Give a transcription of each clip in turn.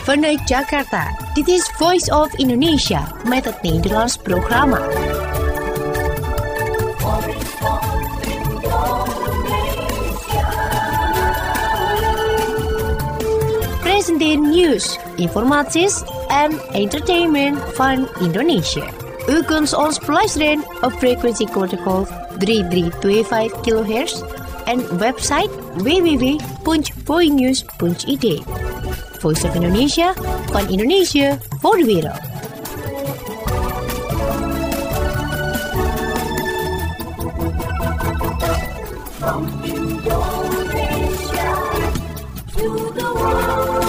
Vanuit Jakarta, dit is Voice of Indonesia met het Nederlands programma. Presenteer nieuws, informaties en entertainment van Indonesië. U kunt ons beluisteren op frequentiegolf 3325 kHz en website www.voinews.id. Voice of Indonesia, van Indonesië voor de wereld. From Indonesia to the world.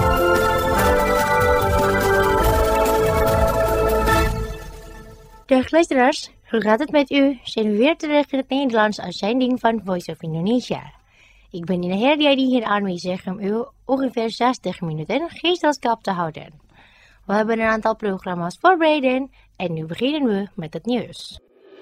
Dag luisteraars, hoe gaat het met u? Zijn we weer terug in het Nederlands uitzending van Voice of Indonesia. Ik ben Ina Herdiadi hier aanwezig om u ongeveer 60 minuten gezelschap te houden. We hebben een aantal programma's voorbereid en nu beginnen we met het nieuws.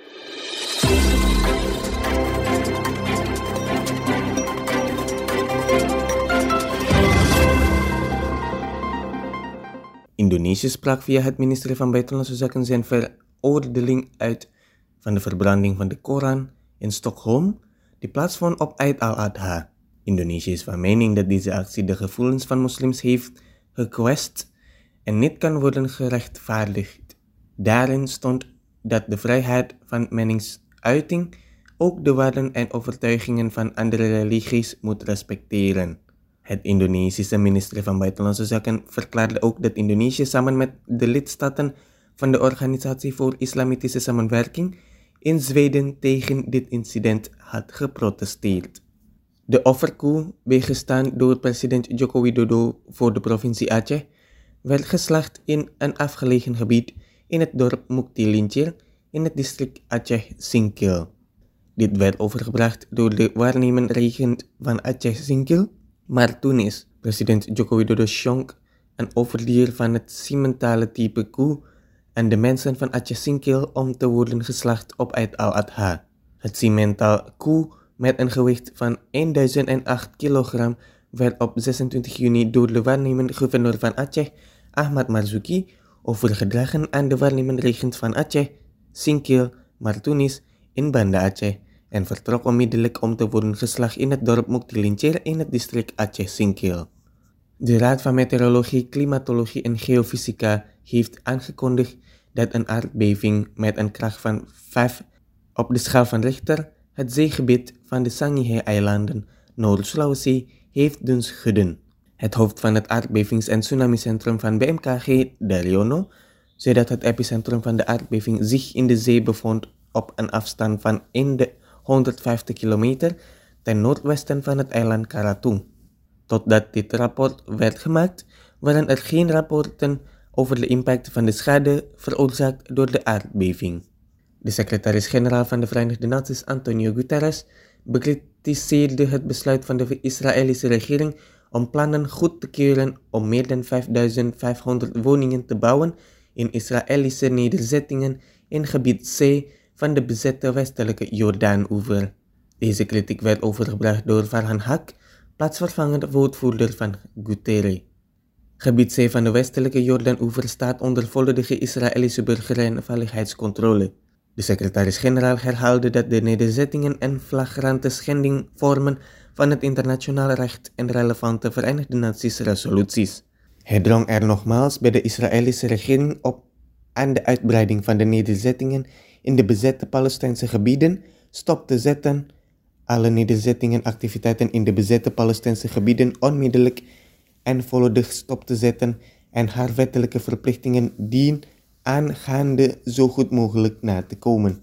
Indonesië sprak via het ministerie van Buitenlandse Zaken zijn veroordeling uit van de verbranding van de Koran in Stockholm, die plaatsvond op Eid al-Adha. Indonesië is van mening dat deze actie de gevoelens van moslims heeft gekwetst en niet kan worden gerechtvaardigd. Daarin stond dat de vrijheid van meningsuiting ook de waarden en overtuigingen van andere religies moet respecteren. Het Indonesische ministerie van Buitenlandse Zaken verklaarde ook dat Indonesië samen met de lidstaten van de Organisatie voor Islamitische Samenwerking in Zweden tegen dit incident had geprotesteerd. De offerkoe, bijgestaan door president Joko Widodo voor de provincie Aceh, werd geslacht in een afgelegen gebied in het dorp Mukti-Lincir in het district Aceh-Singkil. Dit werd overgebracht door de waarnemend regent van Aceh-Singkil, maar toen is president Joko Widodo schonk een offerdier van het Simmentale type koe aan de mensen van Aceh-Singkil om te worden geslacht op Eid al-Adha. Het Simmentaal koe met een gewicht van 1008 kilogram werd op 26 juni door de waarnemend gouverneur van Aceh, Ahmad Marzuki, overgedragen aan de waarnemend regent van Aceh, Singkil, Martunis in Banda Aceh en vertrok onmiddellijk om te worden geslacht in het dorp Mukti-Lincir in het district Aceh-Singkil. De Raad van Meteorologie, Klimatologie en Geofysica heeft aangekondigd dat een aardbeving met een kracht van 5 op de schaal van Richter het zeegebied van de Sangihe-eilanden, Noord-Sulawesi, heeft doen schudden. Het hoofd van het aardbevings- en tsunamicentrum van BMKG, Daryono, zei dat het epicentrum van de aardbeving zich in de zee bevond op een afstand van 150 kilometer ten noordwesten van het eiland Karatung. Totdat dit rapport werd gemaakt, waren er geen rapporten over de impact van de schade veroorzaakt door de aardbeving. De secretaris-generaal van de Verenigde Naties, Antonio Guterres, bekritiseerde het besluit van de Israëlische regering om plannen goed te keuren om meer dan 5500 woningen te bouwen in Israëlische nederzettingen in gebied C van de bezette westelijke Jordaan-oever. Deze kritiek werd overgebracht door Farhan Haq, plaatsvervangend woordvoerder van Guterres. Gebied C van de westelijke Jordaan-oever staat onder volledige Israëlische burger- en veiligheidscontrole. De secretaris-generaal herhaalde dat de nederzettingen een flagrante schending vormen van het internationaal recht en relevante Verenigde Naties resoluties. Hij drong er nogmaals bij de Israëlische regering op aan de uitbreiding van de nederzettingen in de bezette Palestijnse gebieden stop te zetten, alle nederzettingen activiteiten in de bezette Palestijnse gebieden onmiddellijk en volledig stop te zetten en haar wettelijke verplichtingen dien aangaande zo goed mogelijk na te komen.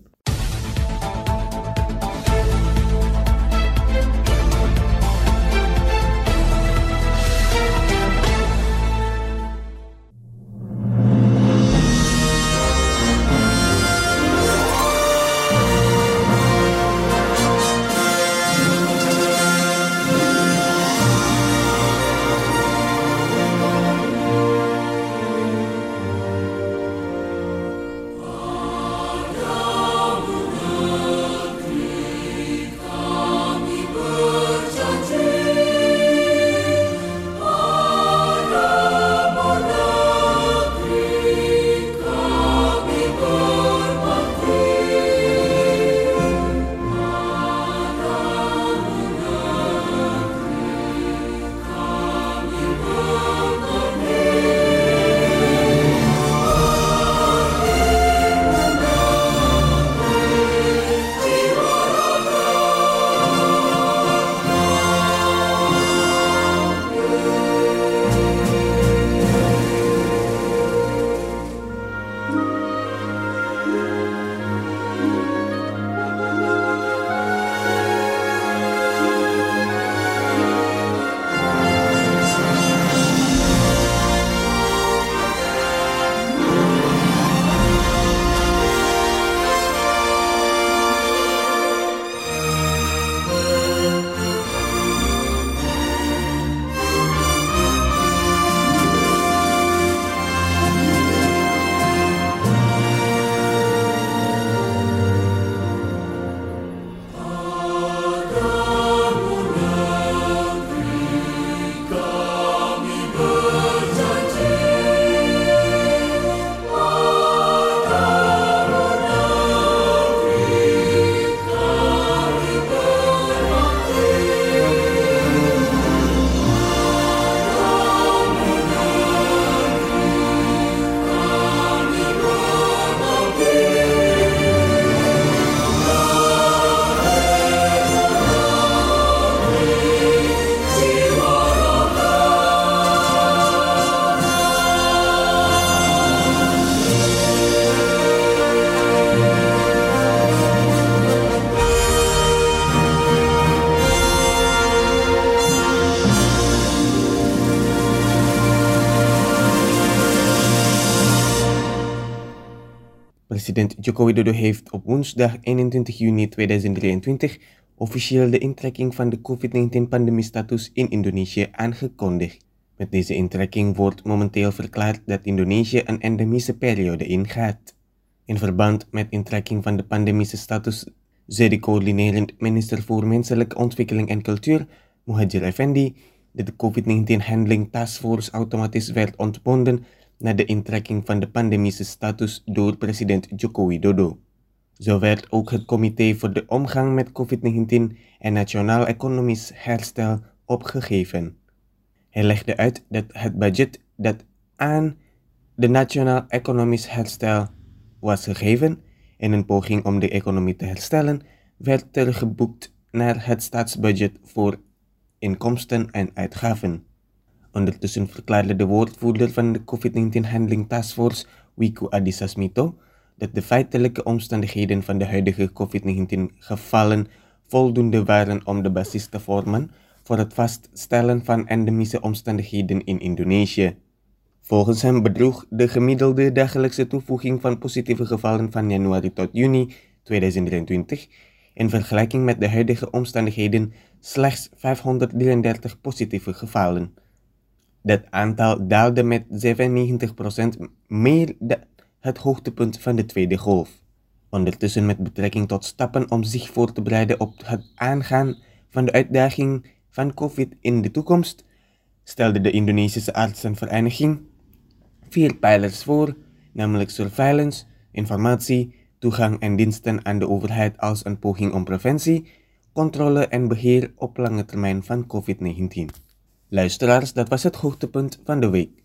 President Joko Widodo heeft op woensdag 21 juni 2023 officieel de intrekking van de COVID-19-pandemiestatus in Indonesië aangekondigd. Met deze intrekking wordt momenteel verklaard dat Indonesië een endemische periode ingaat. In verband met intrekking van de pandemische status zei de coördinerend minister voor Menselijke Ontwikkeling en Cultuur, Muhadjir Effendi, dat de COVID-19 Handling Taskforce automatisch werd ontbonden na de intrekking van de pandemische status door president Joko Widodo. Zo werd ook het Comité voor de Omgang met COVID-19 en Nationaal Economisch Herstel opgegeven. Hij legde uit dat het budget dat aan de Nationaal Economisch Herstel was gegeven in een poging om de economie te herstellen, werd teruggeboekt naar het staatsbudget voor inkomsten en uitgaven. Ondertussen verklaarde de woordvoerder van de COVID-19 Handling Taskforce, Wiku Adhisa Smito, dat de feitelijke omstandigheden van de huidige COVID-19-gevallen voldoende waren om de basis te vormen voor het vaststellen van endemische omstandigheden in Indonesië. Volgens hem bedroeg de gemiddelde dagelijkse toevoeging van positieve gevallen van januari tot juni 2023 in vergelijking met de huidige omstandigheden slechts 533 positieve gevallen. Dat aantal daalde met 97% meer dan het hoogtepunt van de tweede golf. Ondertussen, met betrekking tot stappen om zich voor te bereiden op het aangaan van de uitdaging van COVID in de toekomst, stelde de Indonesische Artsenvereniging 4 pijlers voor, namelijk surveillance, informatie, toegang en diensten aan de overheid als een poging om preventie, controle en beheer op lange termijn van COVID-19. Luisteraars, dat was het hoogtepunt van de week.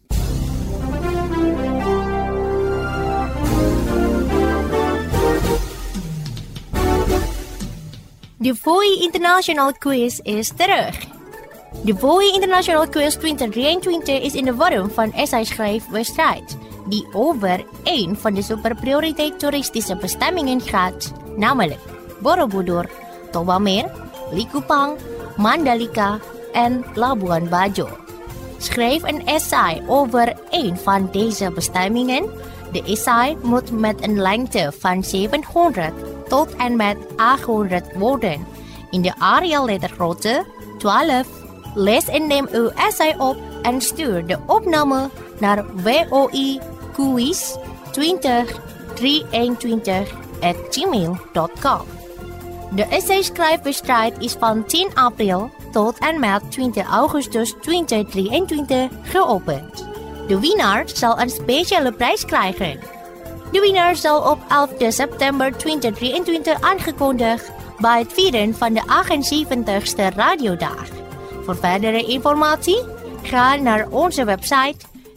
De VOI International Quiz is terug. De VOI International Quiz 2023 is in de vorm van essay-schrijfwedstrijd, die over één van de superprioriteit toeristische bestemmingen gaat, namelijk Borobudur, Tobamer, Likupang, Mandalika en Labuan Bajo. Schrijf een essay over één van deze bestemmingen. De essay moet met een lengte van 700 tot en met 800 woorden in de Arial lettergrootte 12. Lees en neem uw essay op en stuur de opname naar voiquiz2023@gmail.com. De essay-schrijfwedstrijd is van 10 april tot en met 20 augustus 2023 geopend. De winnaar zal een speciale prijs krijgen. De winnaar zal op 11 september 2023 aangekondigd bij het vieren van de 78ste radiodag. Voor verdere informatie, ga naar onze website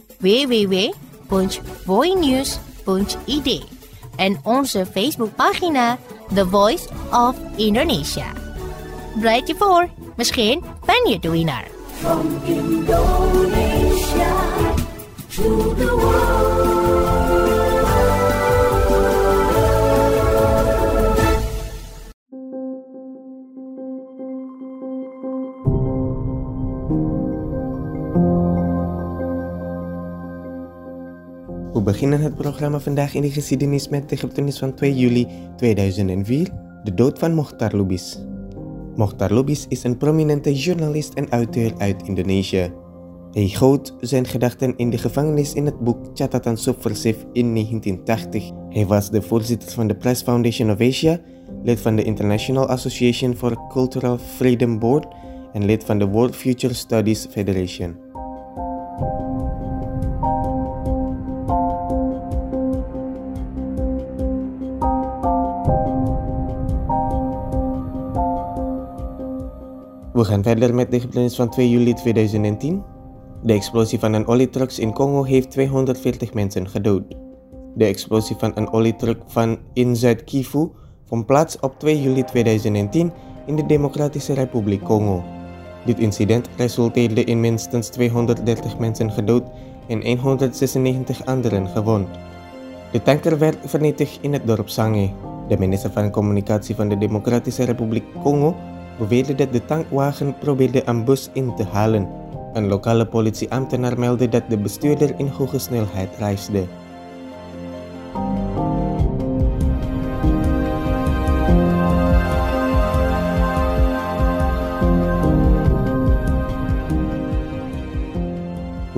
www.voinews.id en onze Facebookpagina The Voice of Indonesia. Bereid je voor, misschien ben je de winnaar. From Indonesia to the world. We beginnen het programma vandaag in de geschiedenis met de gebeurtenis van 2 juli 2004, de dood van Mohtar Lubis. Mohtar Lubis is een prominente journalist en auteur uit Indonesië. Hij goot zijn gedachten in de gevangenis in het boek Catatan Subversief in 1980. Hij was de voorzitter van de Press Foundation of Asia, lid van de International Association for Cultural Freedom Board en lid van de World Future Studies Federation. We gaan verder met de gebeurtenis van 2 juli 2010. De explosie van een olietruck in Congo heeft 240 mensen gedood. De explosie van een olietruck in Zuid-Kivu vond plaats op 2 juli 2010 in de Democratische Republiek Congo. Dit incident resulteerde in minstens 230 mensen gedood en 196 anderen gewond. De tanker werd vernietigd in het dorp Sange. De minister van Communicatie van de Democratische Republiek Congo beweerde dat de tankwagen probeerde een bus in te halen. Een lokale politieambtenaar meldde dat de bestuurder in hoge snelheid reisde.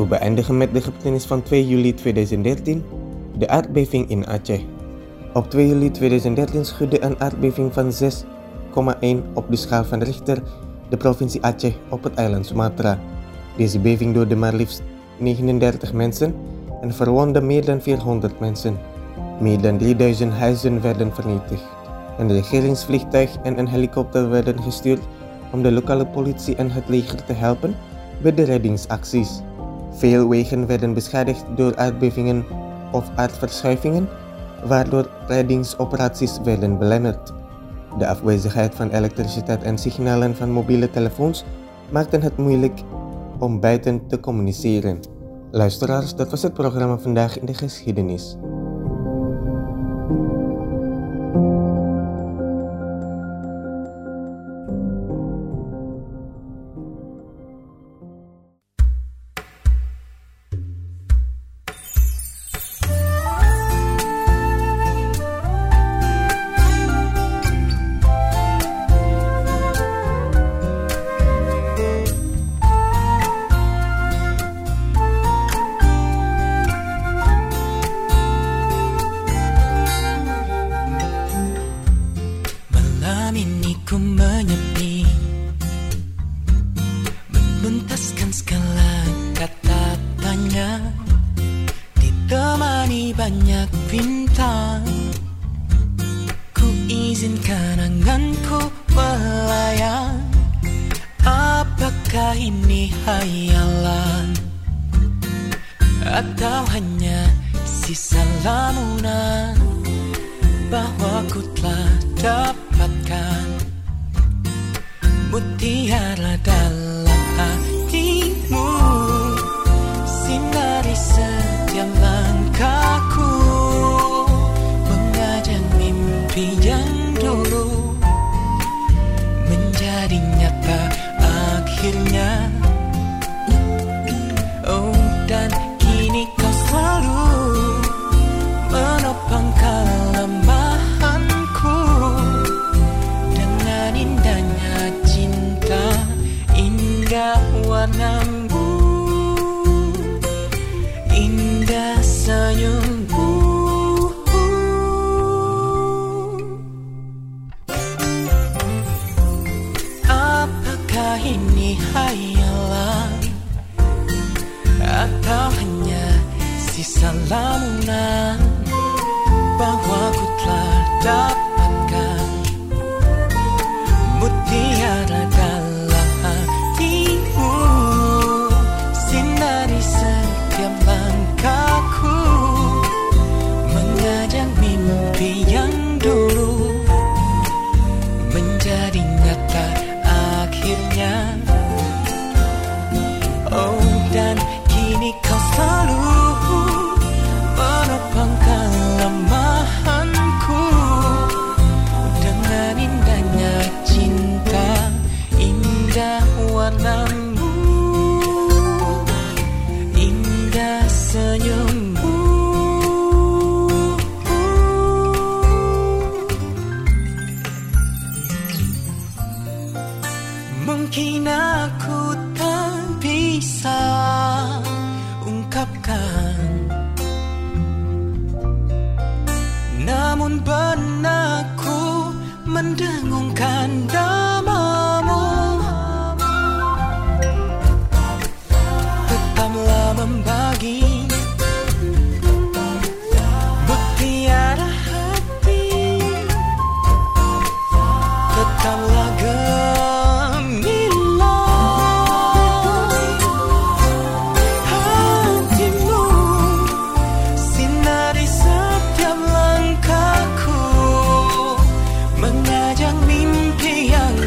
beëindigen met de gebeurtenis van 2 juli 2013, de aardbeving in Aceh. Op 2 juli 2013 schudde een aardbeving van 6,1 op de schaal van Richter de provincie Aceh op het eiland Sumatra. Deze beving doodde maar liefst 39 mensen en verwondde meer dan 400 mensen. Meer dan 3000 huizen werden vernietigd. Een regeringsvliegtuig en een helikopter werden gestuurd om de lokale politie en het leger te helpen bij de reddingsacties. Veel wegen werden beschadigd door aardbevingen of aardverschuivingen, waardoor reddingsoperaties werden belemmerd. De afwezigheid van elektriciteit en signalen van mobiele telefoons maakten het moeilijk om buiten te communiceren. Luisteraars, dat was het programma Vandaag in de Geschiedenis. Atau hanya sisa lamunan bahwa ku telah dapatkan mutiara dalam hatimu, sinari setiap langkahku, mengajak mimpi yang dulu menjadi nyata akhirnya. Oh, dan kini kau selalu menopang kelemahanku dengan indahnya cinta, indah warnamu, indah senyummu. Apakah ini hayalan atau hanya sisa lamunan bahwa ku telah dapatkan mutiara dalam hatimu, sinari setiap langkahku, mengajak mimpi yang dulu menjadi nyata akhirnya. Oh, dan kini kau selalu menopang kelemahanku dengan indahnya cinta, indah warnamu, indah senyummu. Mungkin aku tak bisa ungkapkan, namun benakku mendengungkan namamu. Tetaplah membagi mutiara hati, tetaplah yang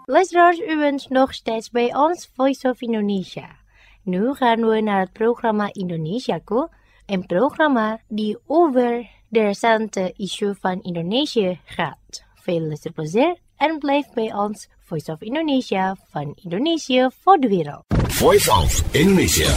Luisteraars, u bent nog steeds bij ons Voice of Indonesia. Nu gaan we naar het programma Indonesiaku, een programma die over de recente issue van Indonesië gaat. Veel luisterplezier en blijf bij ons Voice of Indonesia van Indonesië voor de wereld. Voice of Indonesia.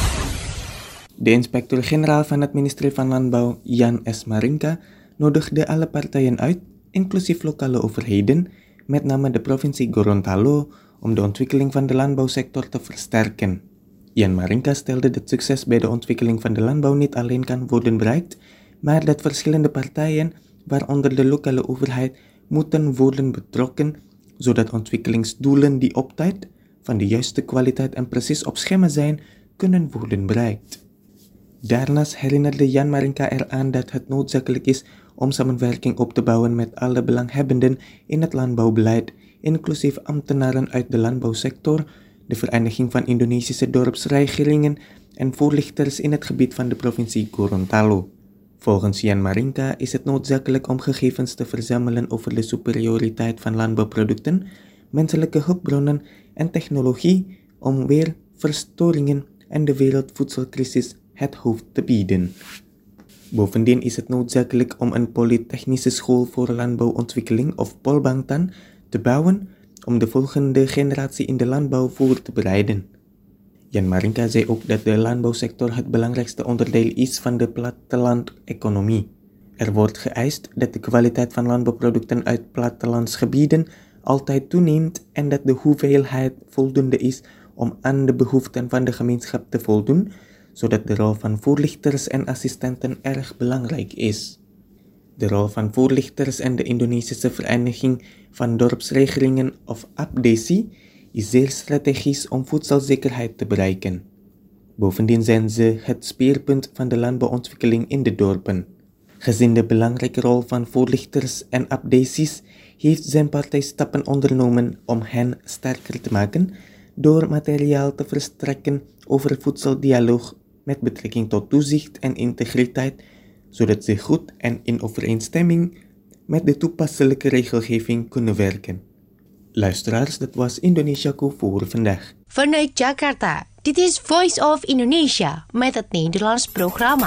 De inspecteur-generaal van het ministerie van Landbouw, Jan S. Maringka, nodigde alle partijen uit, inclusief lokale overheden, met name de provincie Gorontalo, om de ontwikkeling van de landbouwsector te versterken. Jan Maringka stelde dat succes bij de ontwikkeling van de landbouw niet alleen kan worden bereikt, maar dat verschillende partijen, waaronder de lokale overheid, moeten worden betrokken, zodat ontwikkelingsdoelen die op tijd, van de juiste kwaliteit en precies op schema zijn, kunnen worden bereikt. Daarnaast herinnerde Jan Maringka eraan dat het noodzakelijk is om samenwerking op te bouwen met alle belanghebbenden in het landbouwbeleid, inclusief ambtenaren uit de landbouwsector, de Vereniging van Indonesische Dorpsregeringen en voorlichters in het gebied van de provincie Gorontalo. Volgens Jan Maringka is het noodzakelijk om gegevens te verzamelen over de superioriteit van landbouwproducten, menselijke hulpbronnen en technologie om weer verstoringen en de wereldvoedselcrisis het hoofd te bieden. Bovendien is het noodzakelijk om een polytechnische school voor landbouwontwikkeling of Polbangtan te bouwen om de volgende generatie in de landbouw voor te bereiden. Jan Maringka zei ook dat de landbouwsector het belangrijkste onderdeel is van de plattelandeconomie. Er wordt geëist dat de kwaliteit van landbouwproducten uit plattelandsgebieden altijd toeneemt en dat de hoeveelheid voldoende is om aan de behoeften van de gemeenschap te voldoen, zodat de rol van voorlichters en assistenten erg belangrijk is. De rol van voorlichters en de Indonesische Vereniging van Dorpsregeringen of APDESI is zeer strategisch om voedselzekerheid te bereiken. Bovendien zijn ze het speerpunt van de landbouwontwikkeling in de dorpen. Gezien de belangrijke rol van voorlichters en APDESI's heeft zijn partij stappen ondernomen om hen sterker te maken door materiaal te verstrekken over voedseldialoog met betrekking tot toezicht en integriteit, zodat ze goed en in overeenstemming met de toepasselijke regelgeving kunnen werken. Luisteraars, dat was Indonesiaku voor vandaag. Vanuit Jakarta, dit is Voice of Indonesia met het Nederlands programma.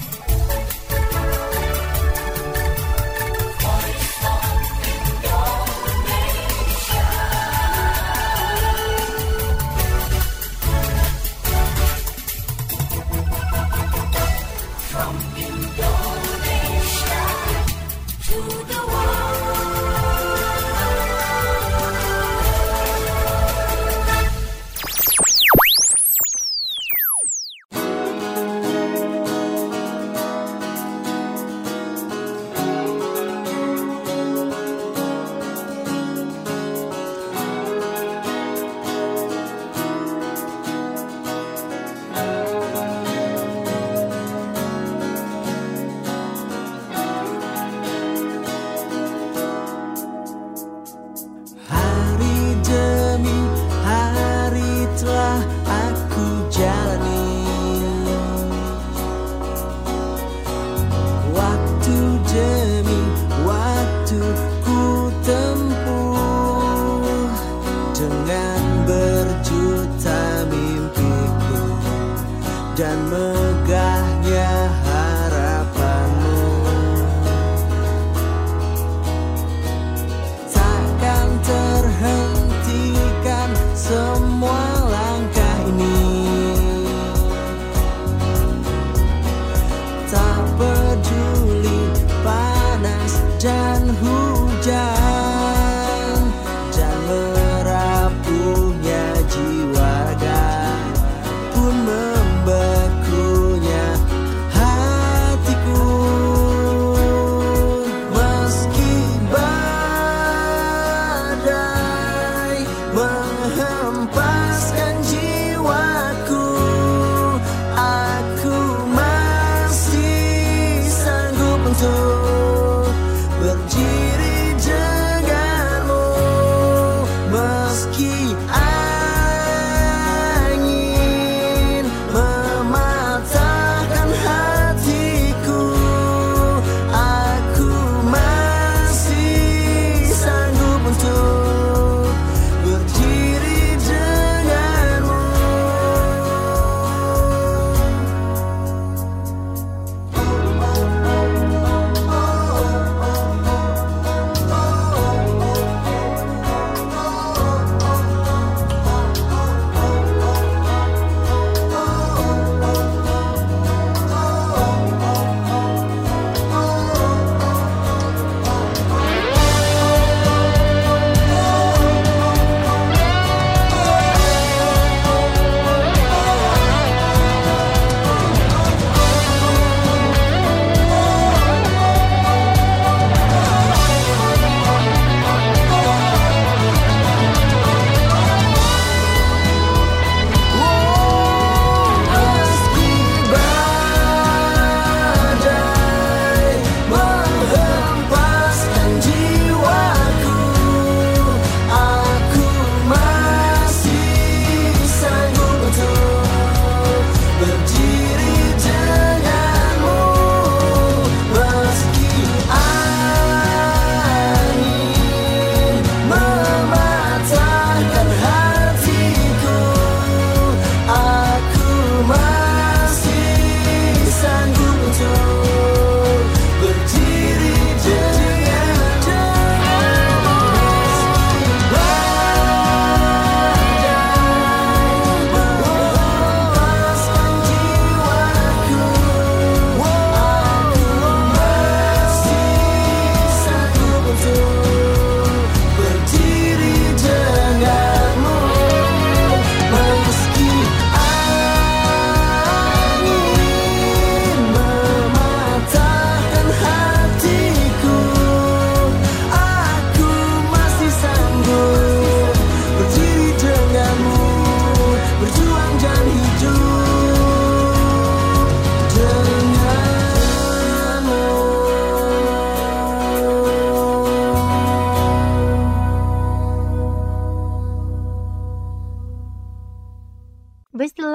Dan megahnya harapanmu, takkan terhentikan semua langkah ini. Tak peduli panas dan hujan, dan merapuhnya jiwa raga pun membeku.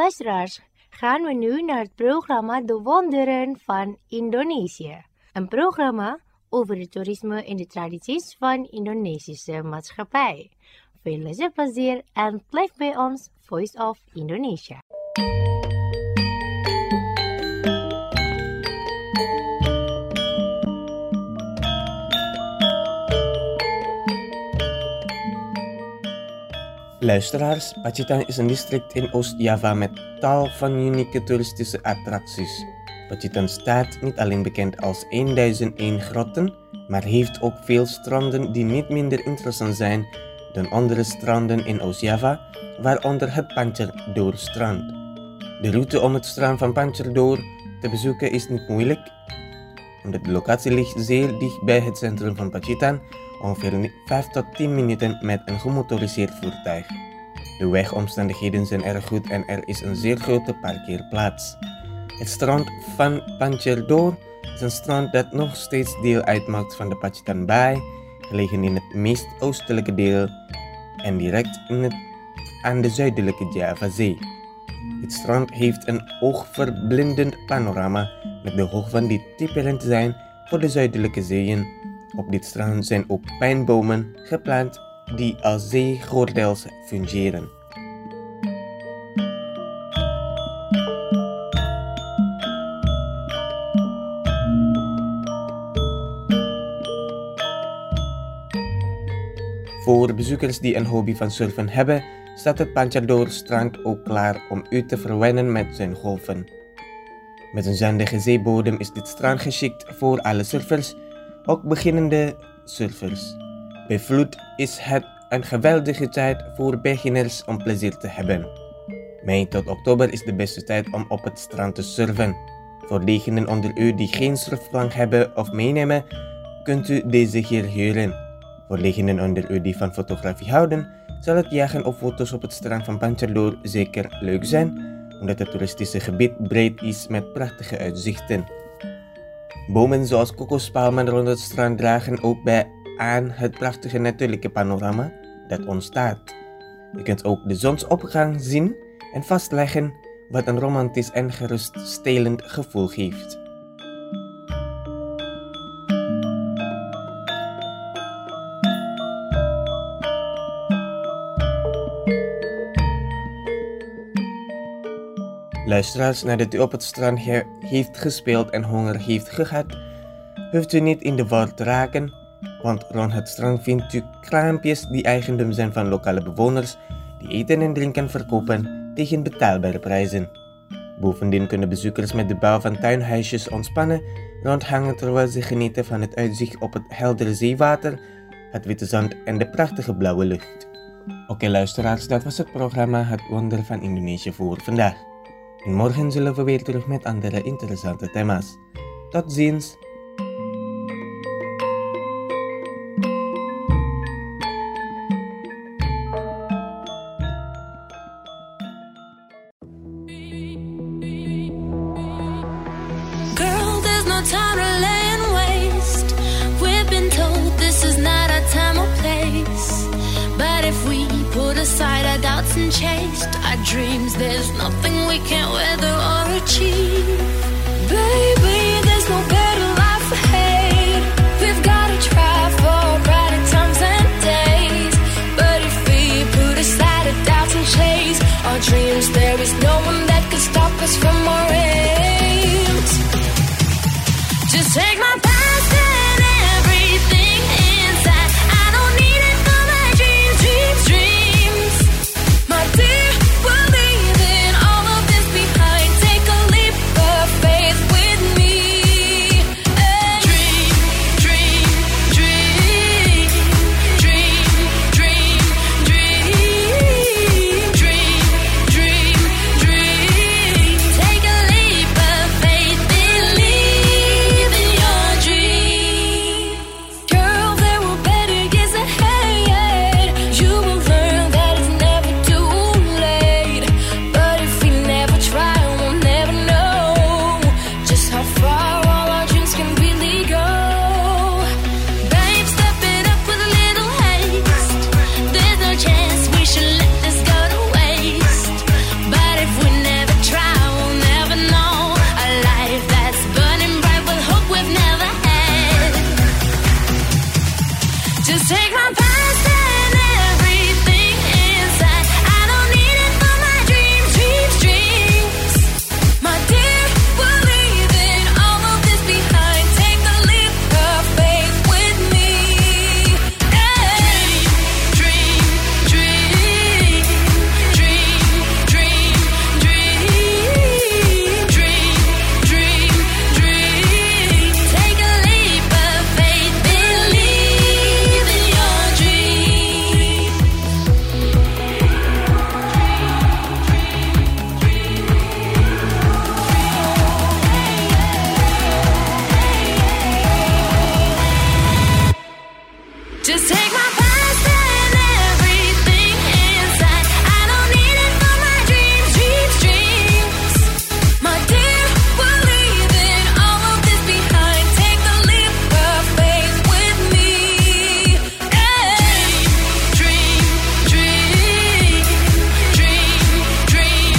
Luisteraars, gaan we nu naar het programma De Wonderen van Indonesië. Een programma over het toerisme en de tradities van de Indonesische maatschappij. Veel luisterplezier en blijf bij ons Voice of Indonesia. Luisteraars, Pacitan is een district in Oost-Java met tal van unieke toeristische attracties. Pacitan staat niet alleen bekend als 1001 grotten, maar heeft ook veel stranden die niet minder interessant zijn dan andere stranden in Oost-Java, waaronder het Pancerdoor-strand. De route om het strand van Pancerdoor te bezoeken is niet moeilijk, omdat de locatie ligt zeer dicht bij het centrum van Pacitan, ongeveer 5 tot 10 minuten met een gemotoriseerd voertuig. De wegomstandigheden zijn erg goed en er is een zeer grote parkeerplaats. Het strand van Pancerdoor is een strand dat nog steeds deel uitmaakt van de Pacitan Bay, gelegen in het meest oostelijke deel en direct aan de zuidelijke Javazee. Het strand heeft een oogverblindend panorama met de hoogte die typerend zijn voor de zuidelijke zeeën. Op dit strand zijn ook pijnbomen geplant die als zeegordels fungeren. Voor bezoekers die een hobby van surfen hebben, staat het Pancerdoor-strand ook klaar om u te verwennen met zijn golven. Met een zandige zeebodem is dit strand geschikt voor alle surfers, ook beginnende surfers. Bij vloed is het een geweldige tijd voor beginners om plezier te hebben. Mei tot oktober is de beste tijd om op het strand te surfen. Voor diegenen onder u die geen surfplank hebben of meenemen, kunt u deze hier huren. Voor diegenen onder u die van fotografie houden, zal het jagen op foto's op het strand van Pancerdoor zeker leuk zijn, omdat het toeristische gebied breed is met prachtige uitzichten. Bomen zoals kokospalmen rond het strand dragen ook bij aan het prachtige natuurlijke panorama dat ontstaat. Je kunt ook de zonsopgang zien en vastleggen wat een romantisch en geruststellend gevoel geeft. Luisteraars, nadat u op het strand heeft gespeeld en honger heeft gehad, hoeft u niet in de war te raken, want rond het strand vindt u kraampjes die eigendom zijn van lokale bewoners die eten en drinken verkopen tegen betaalbare prijzen. Bovendien kunnen bezoekers met de bouw van tuinhuisjes ontspannen, rondhangen terwijl ze genieten van het uitzicht op het heldere zeewater, het witte zand en de prachtige blauwe lucht. Oké luisteraars, dat was het programma Het Wonder van Indonesië voor vandaag. En morgen zullen we weer terug met andere interessante thema's. Tot ziens! Girl, there's no time to lay and waste. We've been told this is not our time or place. But if we put aside our doubts and chased our dreams, there's nothing we can't weather or achieve. Baby, there's no better life ahead. We've gotta try for brighter times and days. But if we put aside our doubts and chase our dreams, there is no one that can stop us from our aims. Just take my past and everything inside. I don't need it for my dreams. My dear, we're leaving all of this behind. Take a leap of faith with me. Just take my past and everything inside. I don't need it for my dreams, dreams, dreams. My dear, we're leaving all of this behind. Take a leap of faith with me. Hey. Dream, dream, dream, dream, dream, dream, dream, dream. Take a leap of faith, believe in your dream. Just take my past and everything inside. I don't need it for my dreams, dreams, dreams. My dear, we're leaving all of this behind. Take a leap of faith with me. Hey. Dream, dream, dream, dream,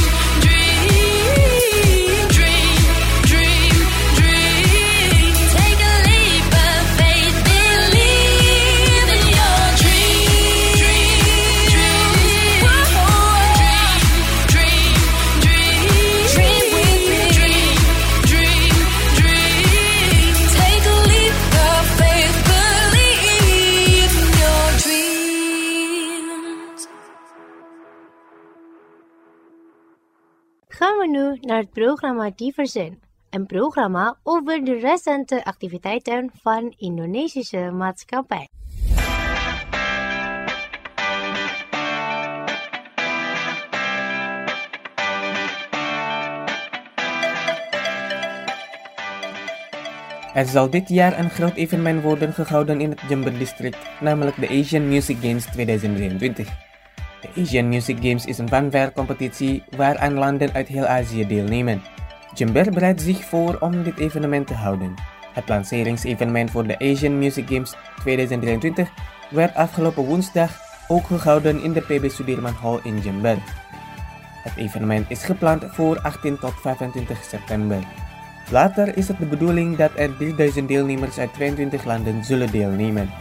dream, dream, dream, dream. Take a leap of faith, believe in your dream. Dream with me. Dream, dream. Take a leap of faith, believe in your dreams. Gaan we nu naar het programma Diversen. Een programma over de recente activiteiten van Indonesische maatschappij. Er zal dit jaar een groot evenement worden gehouden in het Jember-district, namelijk de Asian Music Games 2023. De Asian Music Games is een fanfare-competitie waaraan landen uit heel Azië deelnemen. Jember bereidt zich voor om dit evenement te houden. Het lanceringsevenement voor de Asian Music Games 2023 werd afgelopen woensdag ook gehouden in de PB Sudirman Hall in Jember. Het evenement is gepland voor 18 tot 25 september. Later is het de bedoeling dat er 3000 deelnemers uit 22 landen zullen deelnemen.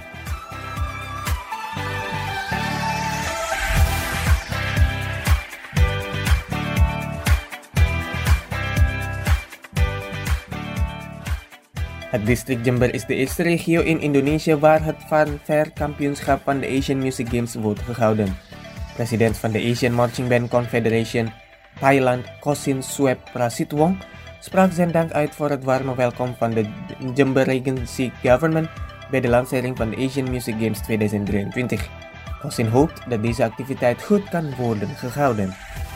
Het district Jember is de eerste regio in Indonesië waar het fanfare kampioenschap van de Asian Music Games wordt gehouden. President van de Asian Marching Band Confederation, Thailand, Kosin Suep Prasitwong, sprak zijn dank uit voor het warme welkom van de Jember Regency Government bij de lancering van de Asian Music Games 2023. Kosin hoopt dat deze activiteit goed kan worden gehouden.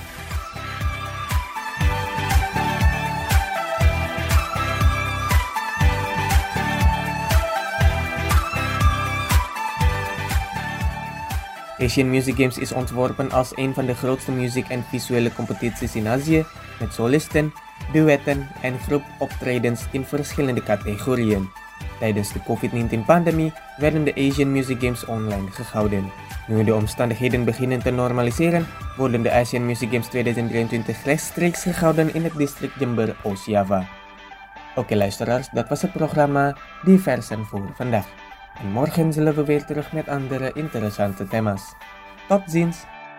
Asian Music Games is ontworpen als een van de grootste muziek- en visuele competities in Azië, met solisten, duetten en groepoptredens in verschillende categorieën. Tijdens de COVID-19-pandemie werden de Asian Music Games online gehouden. Nu de omstandigheden beginnen te normaliseren, worden de Asian Music Games 2023 rechtstreeks gehouden in het district Jember, Oost-Java. Oké luisteraars, dat was het programma Diversen voor vandaag. En morgen zullen we weer terug met andere interessante thema's. Tot ziens!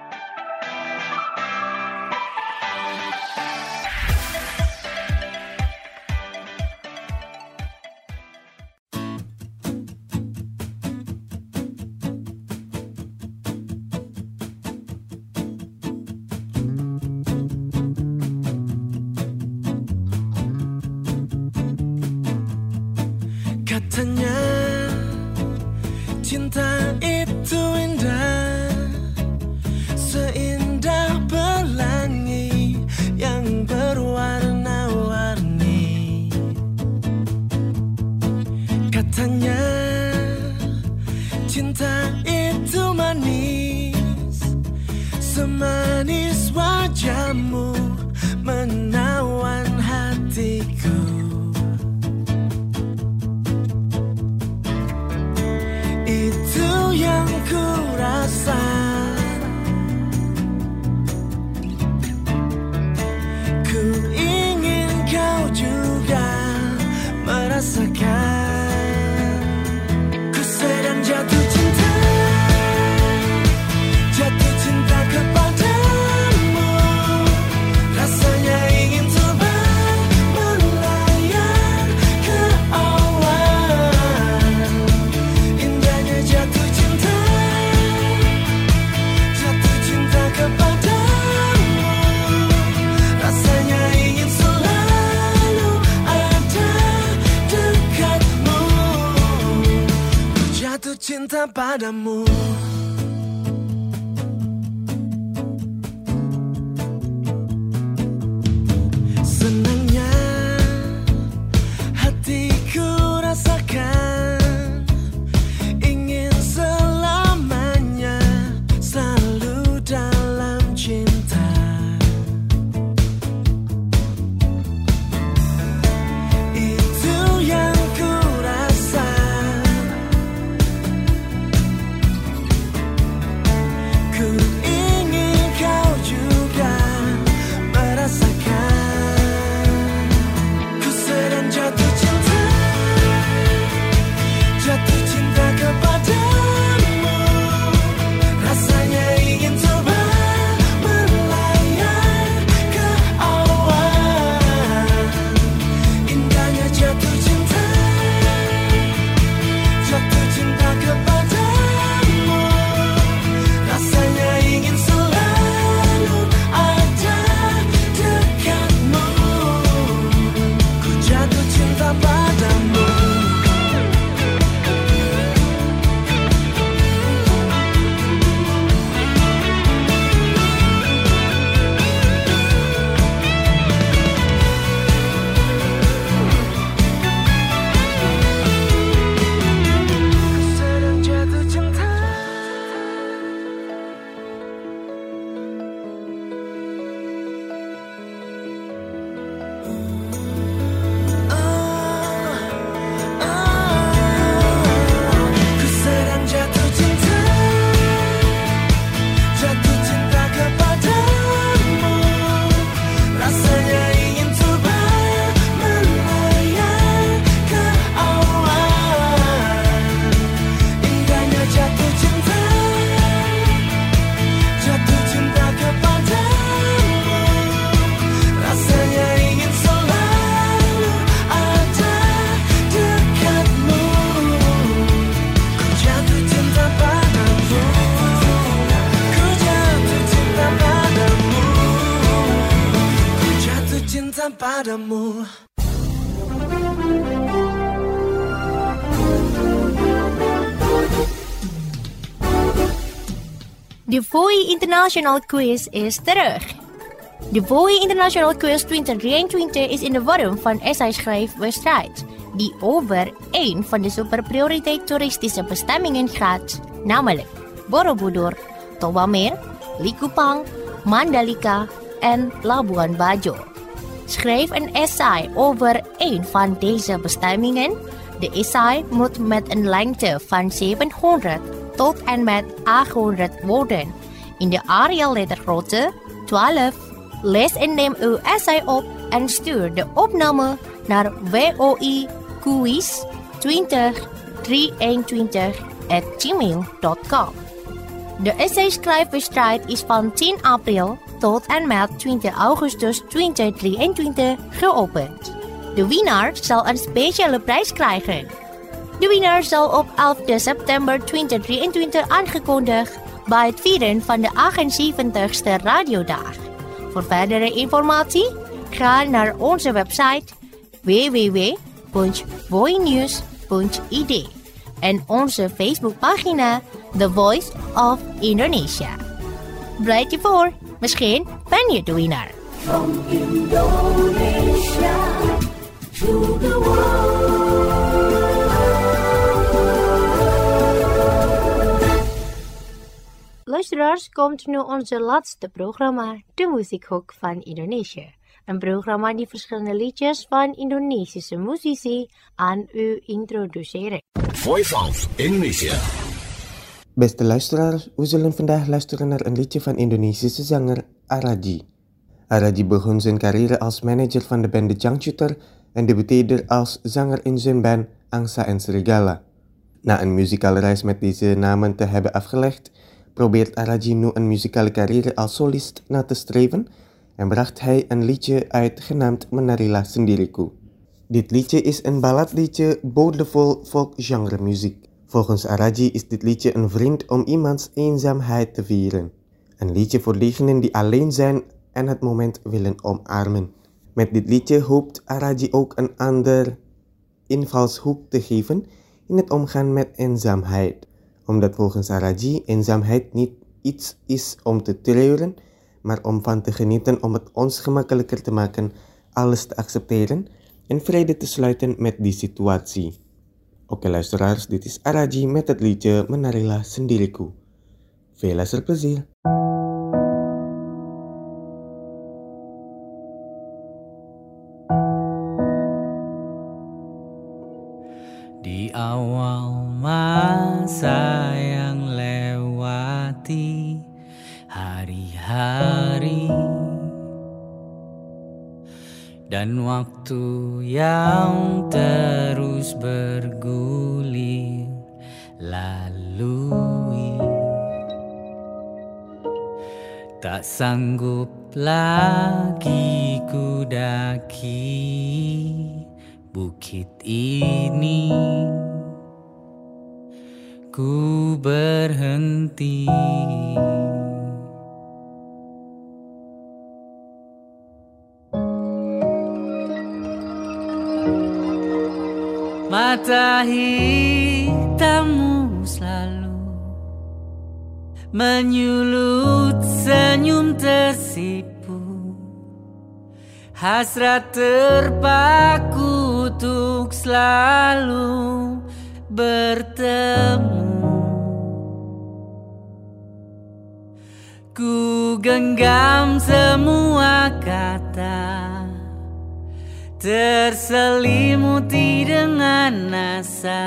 Katanya cinta itu indah, seindah pelangi yang berwarna-warni. Katanya cinta itu manis, semanis wajahmu menawan hatiku. Itu yang ku rasa, ku ingin kau juga merasakan. Ku sedang jatuh cinta. padamu. Senangnya hatiku rasakan, ingin selamanya selalu dalam cinta. Itu yang ku rasa, ku ingin kau juga merasakan. Ku sedang jatuh cinta, jatuh cinta kepadamu. Rasanya ingin coba melayang ke awan. Indahnya jatuh cinta, jatuh cinta kepadamu. Rasanya ingin selalu ada dekatmu. Ku jatuh cinta padamu. Ku sedang jatuh cinta. Ku sedang jatuh cinta, jatuh cinta kepadamu. Rasanya ingin coba melayang ke awan. Indahnya jatuh cinta, jatuh cinta kepadamu. Rasanya ingin selalu ada dekatmu. Ku jatuh cinta padamu. Ku jatuh cinta padamu. Ku jatuh cinta padamu. De Voi International Quiz is terug. De Voi International Quiz 2023 is in de vorm van essay-schrijfwedstrijd, die over één van de superprioriteit toeristische bestemmingen gaat, namelijk Borobudur, Toba-Mer, Likupang, Mandalika en Labuan Bajo. Schrijf een essay over één van deze bestemmingen. De essay moet met een lengte van 700 tot en met 800 woorden in de Arial lettergrootte 12. Lees en neem uw essay op en stuur de opname naar voiquiz202321@gmail.com. De essay-schrijfwedstrijd is van 10 april tot en met 20 augustus 2023 geopend. De winnaar zal een speciale prijs krijgen. De winnaar zal op 11 september 2023 aangekondigd bij het vieren van de 78ste radiodag. Voor verdere informatie ga naar onze website www.voinews.id en onze Facebookpagina The Voice of Indonesia. Bereid je voor, misschien ben je de winnaar. From Indonesia to the world. Luisteraars, komt nu onze laatste programma, de Muziekhoek van Indonesië. Een programma die verschillende liedjes van Indonesische muzici aan u introduceren. Voice of Indonesia. Beste luisteraars, we zullen vandaag luisteren naar een liedje van Indonesische zanger Araji. Araji begon zijn carrière als manager van de band The Jangcuter en debuteerde als zanger in zijn band Angsa en Serigala. Na een muzikale reis met deze namen te hebben afgelegd, probeert Araji nu een muzikale carrière als solist na te streven en bracht hij een liedje uit genaamd Menarilah Sendiriku. Dit liedje is een balladliedje boordevol folkgenre muziek. Volgens Araji is dit liedje een vriend om iemands eenzaamheid te vieren. Een liedje voor diegenen die alleen zijn en het moment willen omarmen. Met dit liedje hoopt Araji ook een ander invalshoek te geven in het omgaan met eenzaamheid. Omdat volgens Araji eenzaamheid niet iets is om te treuren, maar om van te genieten, om het ons gemakkelijker te maken alles te accepteren en vrede te sluiten met die situatie. Oké luisteraars, dit is Araji met het liedje Menarilah Sendiriku. Veel luisterplezier. Di awal masa yang lewati hari-hari dan waktu yang terus bergulir lalui, tak sanggup lagi ku daki bukit ini, ku berhenti. Mata hitammu selalu menyulut senyum tersipu, hasrat terpaku untuk selalu bertemu. Ku genggam semua kata, terselimuti dengan asa,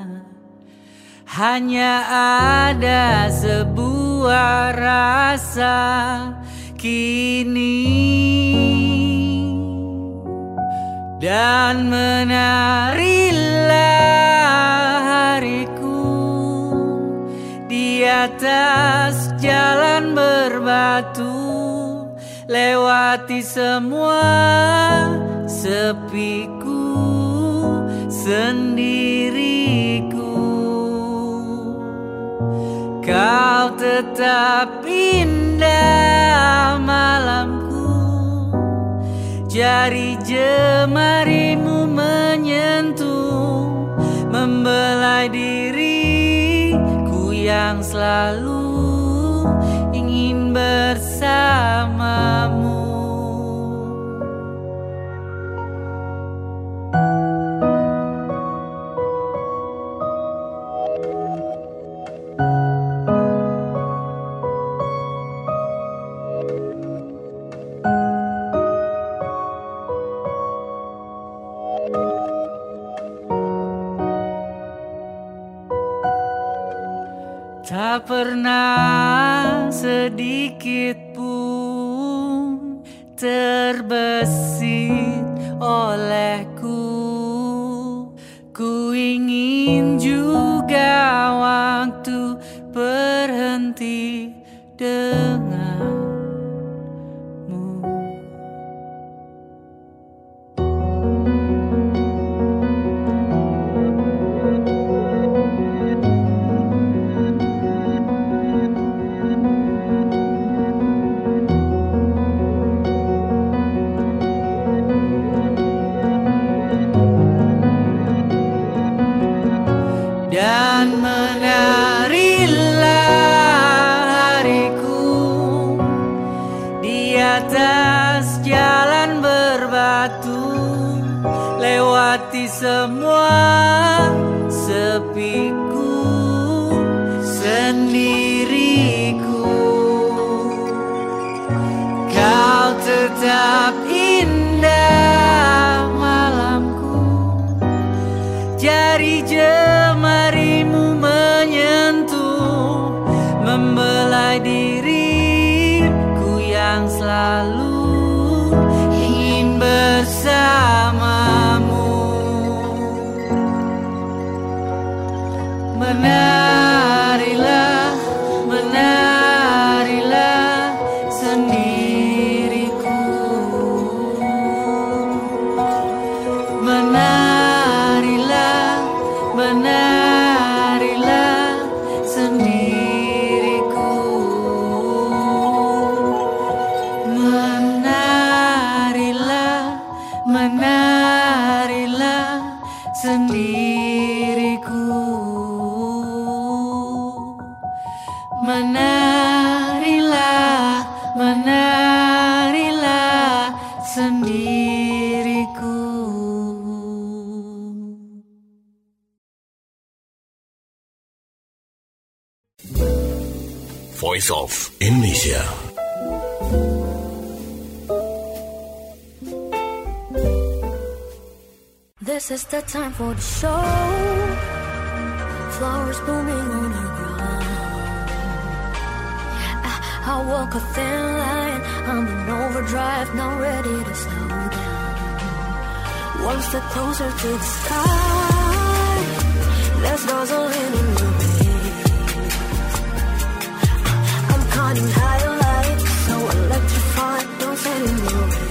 hanya ada sebuah rasa kini. Dan menarilah hariku di atas jalan berbatu, lewati semua sepiku sendiriku. Kau tetap indah malamku, jari jemarimu menyentuh, membelai diriku yang selalu ingin bersamamu. Tak pernah sedikit pun terbesit olehku. Ku ingin juga waktu berhenti denganmu. Dan menarilah hariku di atas jalan berbatu, lewati semua sepiku sendiriku. Kau tetap indah malamku, jari jemarimu menyentuh, membelai diriku yang selalu ingin bersamamu. Menarilah, menarilah sendiriku. Menarilah, menarilah sendiriku. Menarilah, menarilah Menarilah, menarilah sendiriku. Voice of Indonesia. This is the time for the show. Flowers blooming on the ground. I walk a thin line. I'm in overdrive, not ready to slow down. One step closer to the sky. There's gasoline in the rain. I'm counting highlights, so electrified. Don't stand in the rain.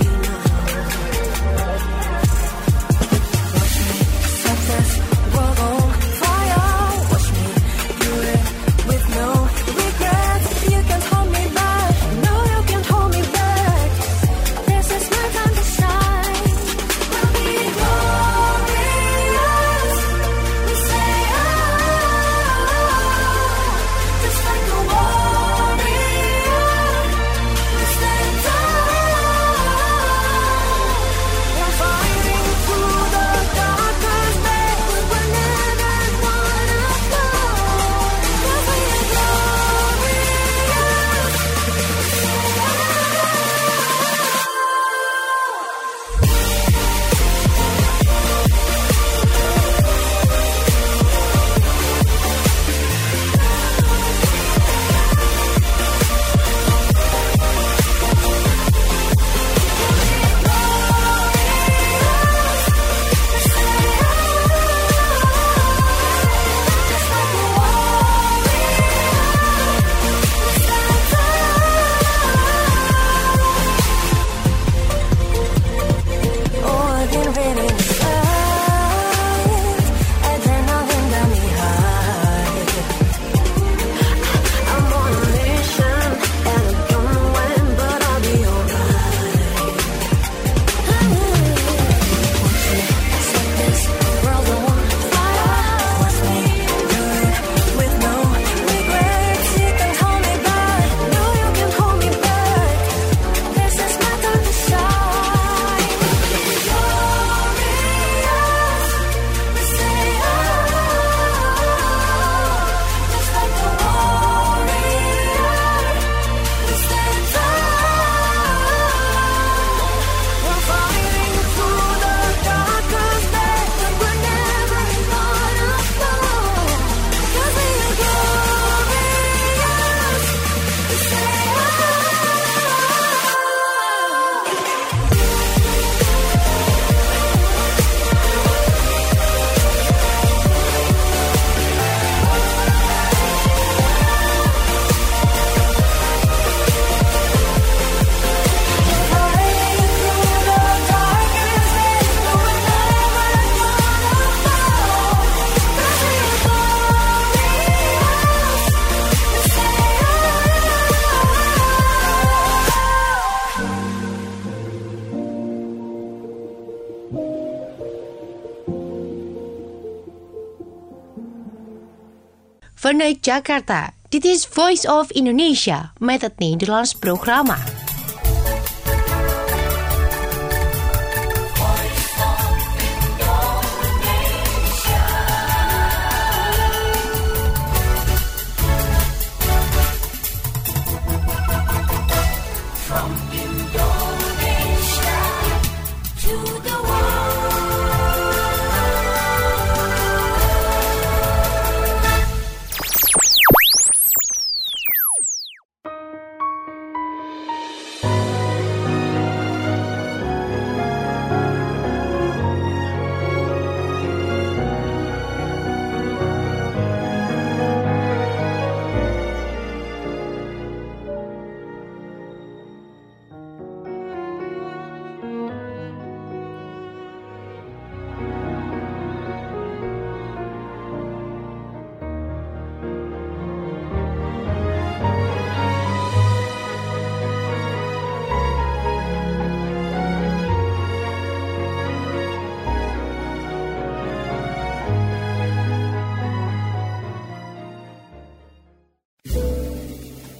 Vanuit Jakarta, dit is Voice of Indonesia met het Nederlands programma.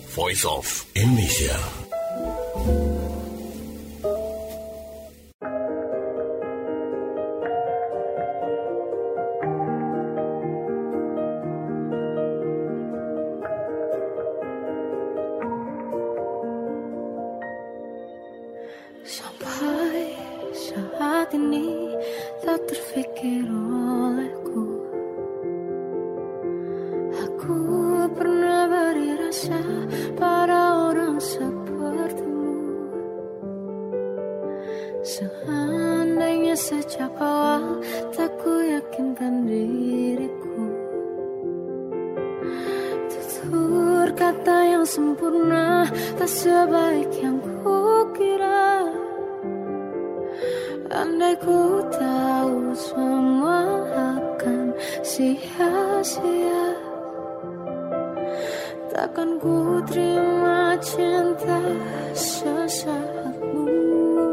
Voice of Indonesia. Sampai saat ini tak terfikir olehku, aku pernah beri rasa pada orang sepertimu. Seandainya sejak awal tak ku yakinkan diriku, tutur kata yang sempurna tak sebaik yang ku kira. Andai ku tahu semua akan sia-sia, takkan ku terima cinta sesaatmu.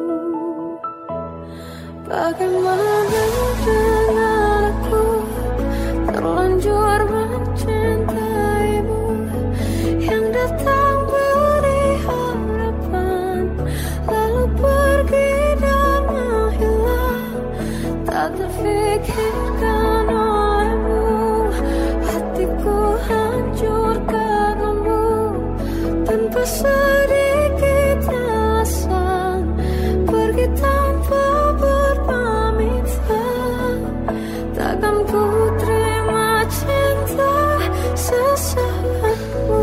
Bagaimana dengan aku terlanjur mencintaimu, yang datang beri harapan lalu pergi dan menghilang, tak terfikirkan olehmu. Hatiku hancur karenamu, tanpa sedikit alasan, pergi tanpa berpamitan. Takkan ku terima cinta sesaatmu.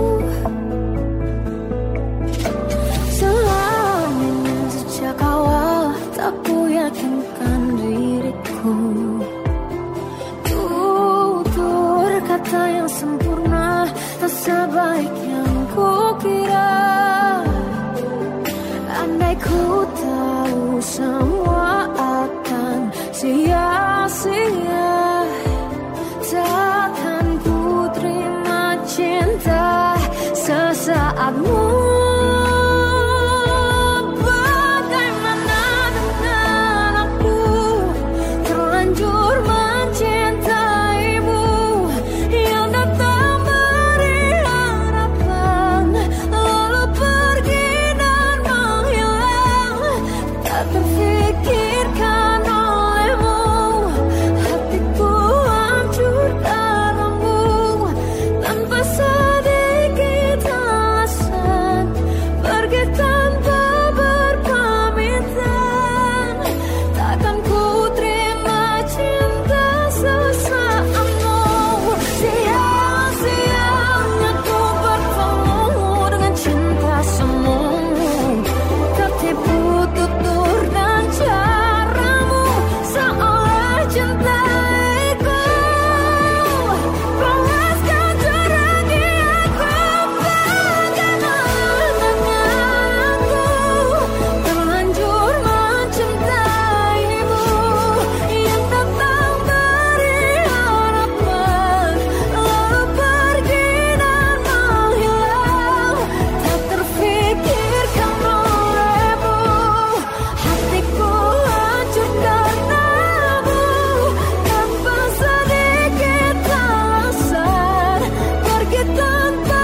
Selamanya sejak awal tak ku yakinkan diriku, tutur kata yang sempurna tak sebaik yang ku kira. Andai ku tahu semua akan sia-sia, takkan ku terima cinta sesaatmu. Bagaimana dengan aku terlanjur mencintaimu, yang datang beri harapan lalu pergi dan menghilang, tak terfikirkan olehmu. Hatiku hancur karenamu, tanpa sedikit alasan, pergi tanpa berpamitan. Takkan ku terima cinta sesaatmu. Sia-sianya ku bertemu dengan cinta semu, tertipu tutur dan caramu, seolah cintaiku. Panaskan jerami aku, bagaimana dengan aku terlanjur mencintaimu, yang datang beri harapan lalu pergi dan menghilang, tak terfikirkan olehmu. Hatiku hancur karenamu, tanpa sedikit alasan, pergi tanpa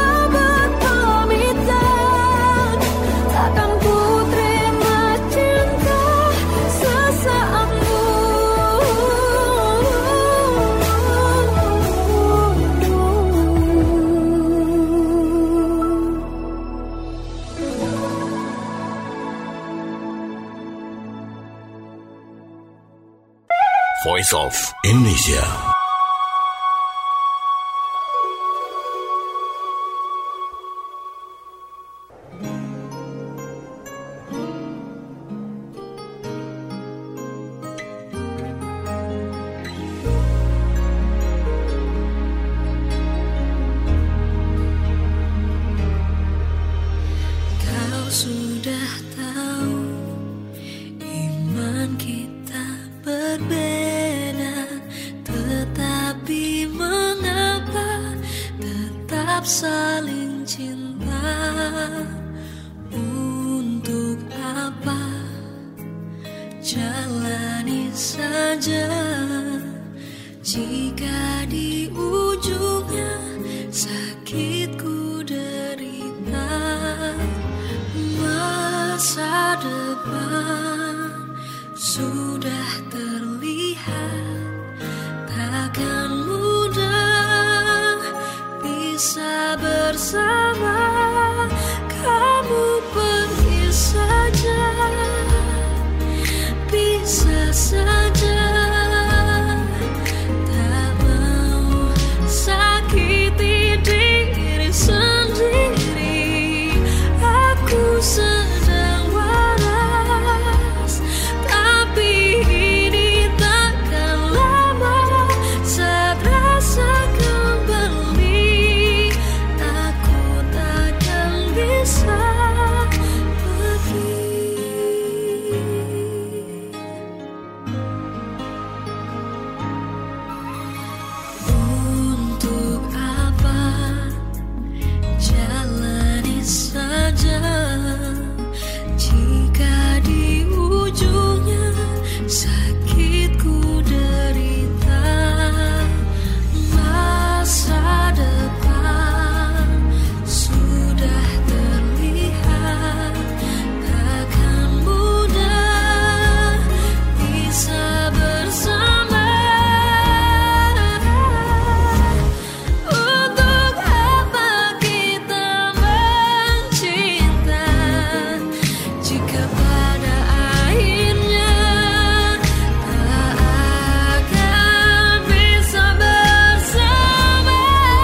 berpamitan. Takkan ku terima cinta sesaatmu. Voice of Indonesia. Kau sudah tahu iman kita berbeda, tetapi mengapa tetap saling cinta? Untuk apa jalani saja jika di ujungnya sakitku derita? depan sudah terlihat, takkan mudah bisa bersama. Kamu pergi saja, bisa saja. Tak mau sakiti diri sendiri. Aku sedang waras, tapi ini takkan lama. Saat rasa kembali, aku takkan bisa pergi. Untuk apa jalani saja jika di ujungnya sakitku derita. Masa depan sudah terlihat, takkan mudah bisa bersama. Untuk apa kita mencinta jika pada akhirnya tak akan bisa bersama?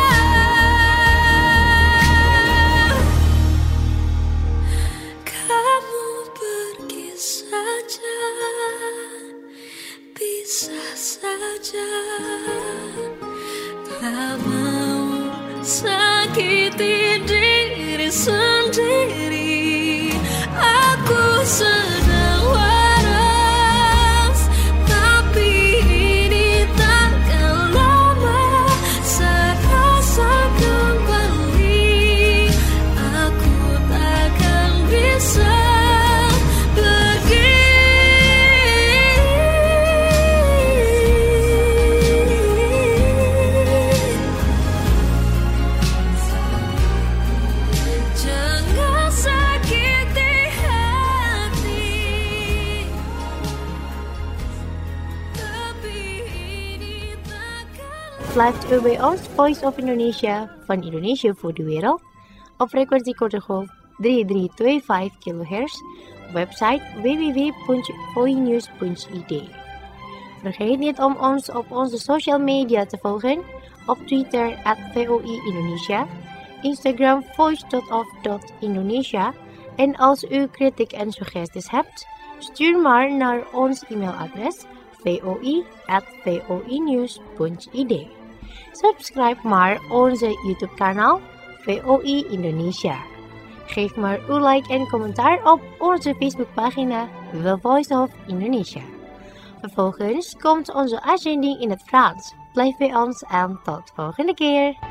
Kamu pergi saja, bisa saja. Tak mau sakiti diri sendiri. Aku sedang waras, tapi ini takkan lama. Saat rasa kembali, aku takkan bisa pergi. Jangan sakiti hati, tapi ini takkan. Blijft u bij ons Voice of Indonesia van Indonesië voor de wereld op frequentie korte golf 3325 kHz, website www.voinews.id. Vergeet niet om ons op onze social media te volgen, op Twitter @VOI Indonesia, Instagram voice.of.indonesia en als u kritiek en suggesties hebt, stuur maar naar ons e-mailadres voi@voinews.id. Subscribe maar onze YouTube kanaal VOI Indonesia. Geef maar uw like en commentaar op onze Facebookpagina The Voice of Indonesia. Vervolgens komt onze uitzending in het Frans. Blijf bij ons en tot volgende keer.